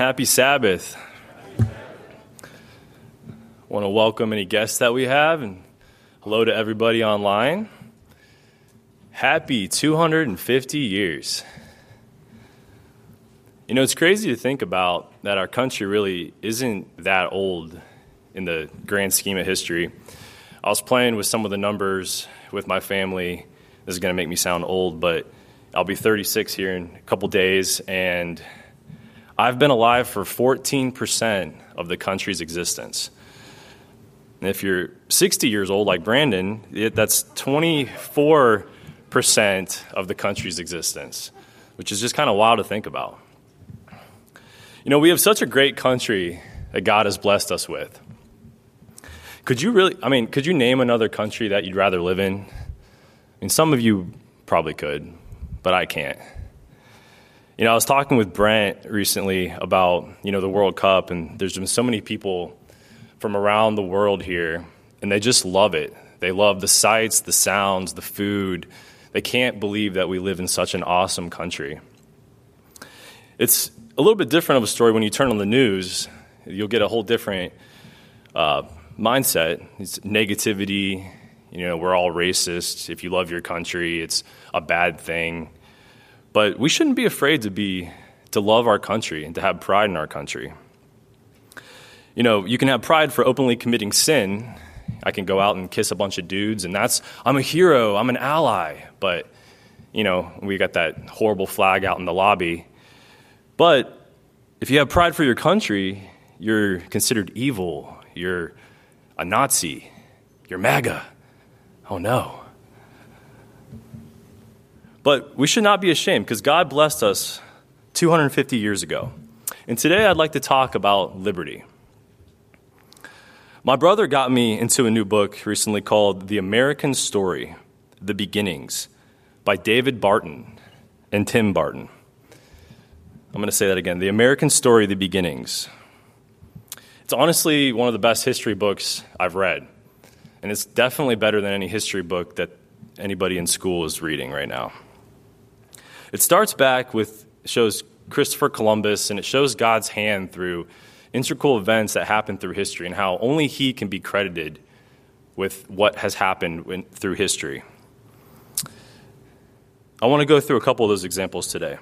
Happy Sabbath. I want to welcome any guests that we have, and hello to everybody online. Happy 250 years. You know, it's crazy to think about that our country really isn't that old in the grand scheme of history. I was playing with some of the numbers with my family. This is going to make me sound old, but I'll be 36 here in a couple days, and I've been alive for 14% of the country's existence. And if you're 60 years old like Brandon, that's 24% of the country's existence, which is just kind of wild to think about. You know, we have such a great country that God has blessed us with. Could you name another country that you'd rather live in? I mean, some of you probably could, but I can't. You know, I was talking with Brent recently about, the World Cup, and there's been so many people from around the world here, and they just love it. They love the sights, the sounds, the food. They can't believe that we live in such an awesome country. It's a little bit different of a story when you turn on the news. You'll get a whole different mindset. It's negativity. We're all racist. If you love your country, it's a bad thing. But we shouldn't be afraid to love our country and to have pride in our country. You can have pride for openly committing sin. I can go out and kiss a bunch of dudes, and I'm a hero, I'm an ally. But, we got that horrible flag out in the lobby. But if you have pride for your country, you're considered evil. You're a Nazi. You're MAGA. Oh, no. But we should not be ashamed because God blessed us 250 years ago. And today I'd like to talk about liberty. My brother got me into a new book recently called The American Story, The Beginnings, by David Barton and Tim Barton. I'm going to say that again. The American Story, The Beginnings. It's honestly one of the best history books I've read. And it's definitely better than any history book that anybody in school is reading right now. It starts back shows Christopher Columbus, and it shows God's hand through integral events that happen through history and how only he can be credited with what has happened through history. I want to go through a couple of those examples today.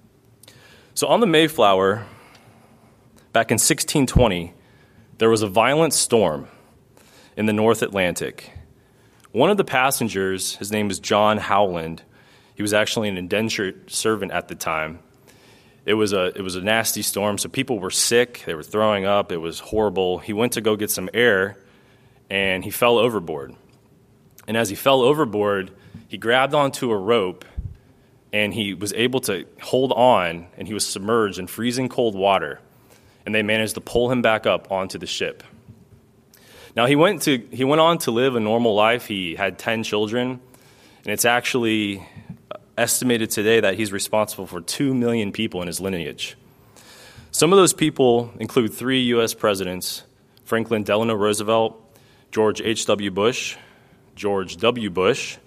So on the Mayflower, back in 1620, there was a violent storm in the North Atlantic. One of the passengers, his name is John Howland. He was actually an indentured servant at the time. It was a nasty storm, so people were sick. They were throwing up. It was horrible. He went to go get some air, and he fell overboard. And as he fell overboard, he grabbed onto a rope, and he was able to hold on, and he was submerged in freezing cold water. And they managed to pull him back up onto the ship. Now, he went on to live a normal life. He had 10 children, and it's actually estimated today that he's responsible for 2 million people in his lineage. Some of those people include 3 U.S. presidents: Franklin Delano Roosevelt, George H.W. Bush, George W. Bush,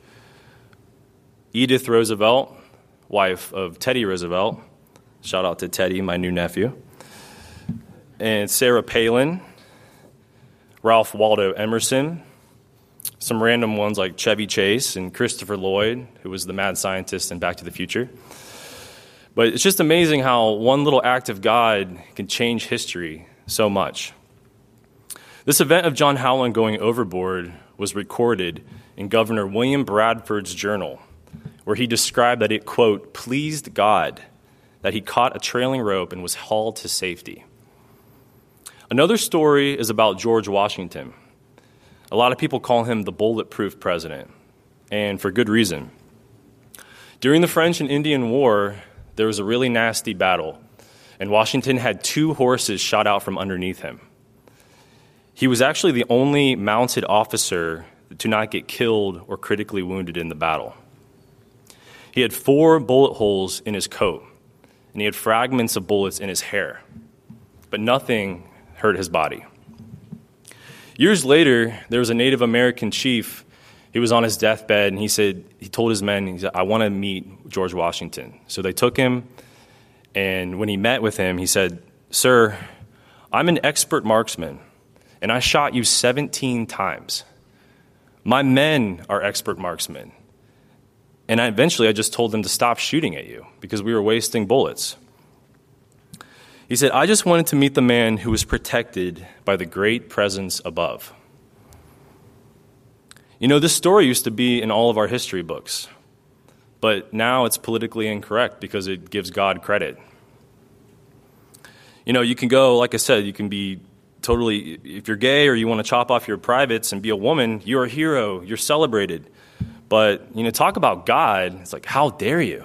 Edith Roosevelt, wife of Teddy Roosevelt. Shout out to Teddy, my new nephew. And Sarah Palin, Ralph Waldo Emerson, some random ones like Chevy Chase and Christopher Lloyd, who was the mad scientist in Back to the Future. But it's just amazing how one little act of God can change history so much. This event of John Howland going overboard was recorded in Governor William Bradford's journal, where he described that it, quote, pleased God that he caught a trailing rope and was hauled to safety. Another story is about George Washington. A lot of people call him the bulletproof president, and for good reason. During the French and Indian War, there was a really nasty battle, and Washington had 2 horses shot out from underneath him. He was actually the only mounted officer to not get killed or critically wounded in the battle. He had 4 bullet holes in his coat, and he had fragments of bullets in his hair, but nothing hurt his body. Years later, there was a Native American chief. He was on his deathbed, and he told his men, I want to meet George Washington. So they took him, and when he met with him, he said, "Sir, I'm an expert marksman, and I shot you 17 times. My men are expert marksmen." And eventually I just told them to stop shooting at you because we were wasting bullets. He said, "I just wanted to meet the man who was protected by the great presence above." You know, this story used to be in all of our history books, but now it's politically incorrect because it gives God credit. You know, you can go, like I said, you can be totally, if you're gay or you want to chop off your privates and be a woman, you're a hero, you're celebrated. But, you know, talk about God, it's like, how dare you?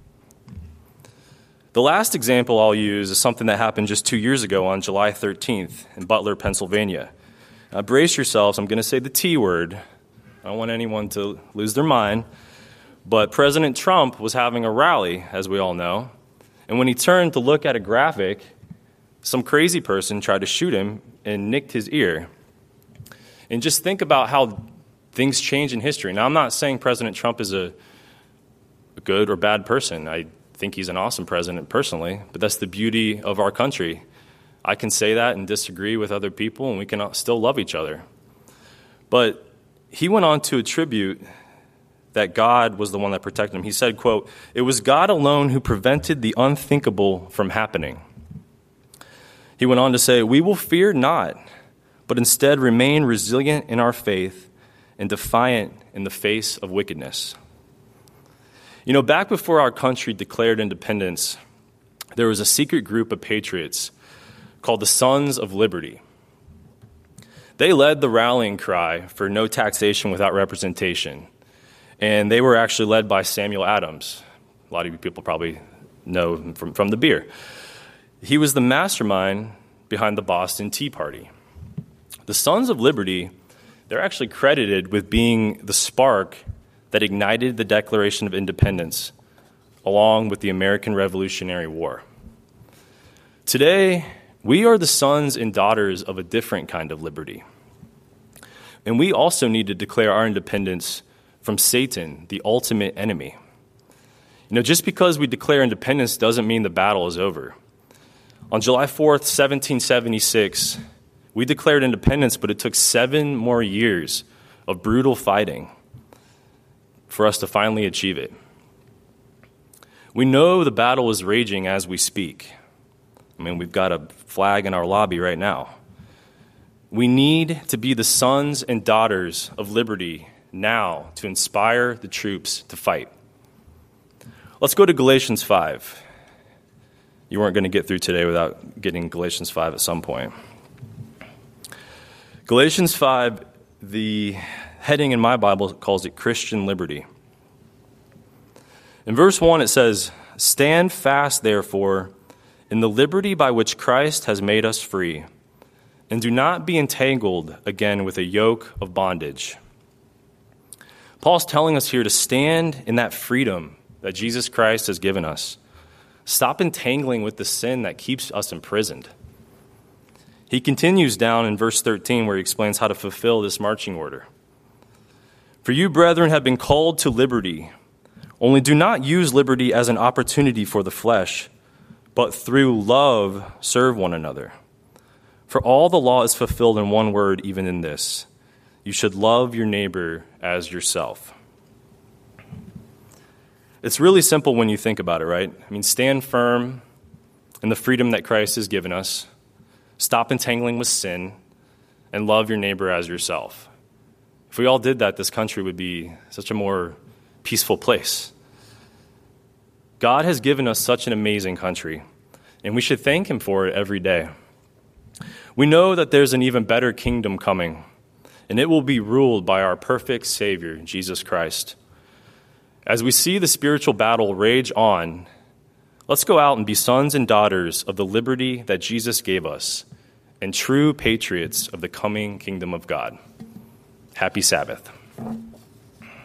The last example I'll use is something that happened just 2 years ago on July 13th in Butler, Pennsylvania. Now, brace yourselves, I'm going to say the T word. I don't want anyone to lose their mind. But President Trump was having a rally, as we all know. And when he turned to look at a graphic, some crazy person tried to shoot him and nicked his ear. And just think about how things change in history. Now, I'm not saying President Trump is a good or bad person. I think he's an awesome president personally, but that's the beauty of our country. I can say that and disagree with other people, and we can still love each other. But he went on to attribute that God was the one that protected him. He said, quote, "It was God alone who prevented the unthinkable from happening." He went on to say, "We will fear not, but instead remain resilient in our faith and defiant in the face of wickedness." You know, back before our country declared independence, there was a secret group of patriots called the Sons of Liberty. They led the rallying cry for no taxation without representation, and they were actually led by Samuel Adams. A lot of you people probably know him from the beer. He was the mastermind behind the Boston Tea Party. The Sons of Liberty, they're actually credited with being the spark that ignited the Declaration of Independence, along with the American Revolutionary War. Today, we are the sons and daughters of a different kind of liberty. And we also need to declare our independence from Satan, the ultimate enemy. You know, just because we declare independence doesn't mean the battle is over. On July 4th, 1776, we declared independence, but it took 7 more years of brutal fighting for us to finally achieve it. We know the battle is raging as we speak. I mean, we've got a flag in our lobby right now. We need to be the sons and daughters of liberty now to inspire the troops to fight. Let's go to Galatians 5. You weren't going to get through today without getting Galatians 5 at some point. Galatians 5, the heading in my Bible calls it Christian liberty. In verse 1 it says, "Stand fast, therefore, in the liberty by which Christ has made us free, and do not be entangled again with a yoke of bondage." Paul's telling us here to stand in that freedom that Jesus Christ has given us. Stop entangling with the sin that keeps us imprisoned. He continues down in verse 13 where he explains how to fulfill this marching order. "For you, brethren, have been called to liberty. Only do not use liberty as an opportunity for the flesh, but through love serve one another. For all the law is fulfilled in one word, even in this: you should love your neighbor as yourself." It's really simple when you think about it, right? I mean, stand firm in the freedom that Christ has given us. Stop entangling with sin, and love your neighbor as yourself. If we all did that, this country would be such a more peaceful place. God has given us such an amazing country, and we should thank him for it every day. We know that there's an even better kingdom coming, and it will be ruled by our perfect Savior, Jesus Christ. As we see the spiritual battle rage on, let's go out and be sons and daughters of the liberty that Jesus gave us, and true patriots of the coming kingdom of God. Happy Sabbath.